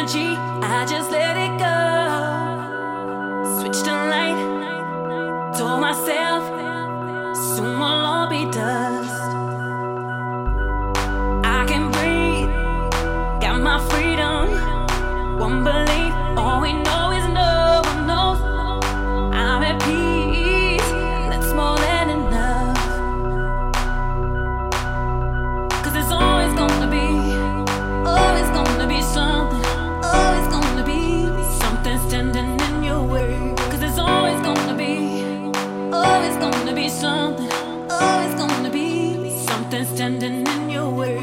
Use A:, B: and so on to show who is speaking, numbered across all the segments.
A: energy, I just let it go. Switched the light, told myself, soon we'll all be dust. I can breathe, got my freedom. One belief, all we know is no one knows. I'm at peace, and that's more than enough. 'Cause there's always gonna be something, always gonna be something standing in your way. 'Cause there's always gonna be something, always gonna be something standing in your way.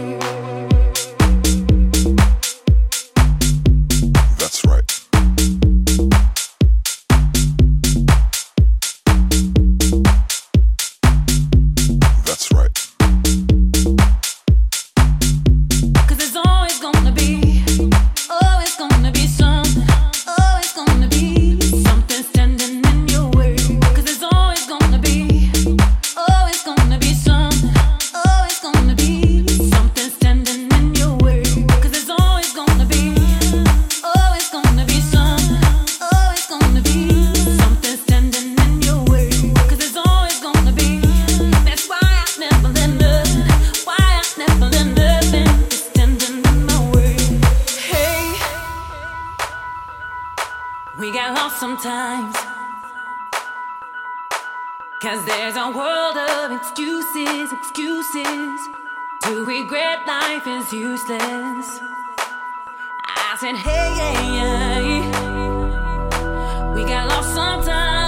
B: That's right. That's right.
A: 'Cause there's always gonna be something, always gonna be something standing in your way. 'Cause there's always gonna be something, always gonna be something standing in your way. 'Cause there's always gonna be something, always gonna be something standing in your way. 'Cause there's always gonna be. That's why I never let nothing, standing in my way. Hey, we got lost sometimes, 'cause there's a world of excuses to regret life is useless. I said, hey, we got lost sometimes.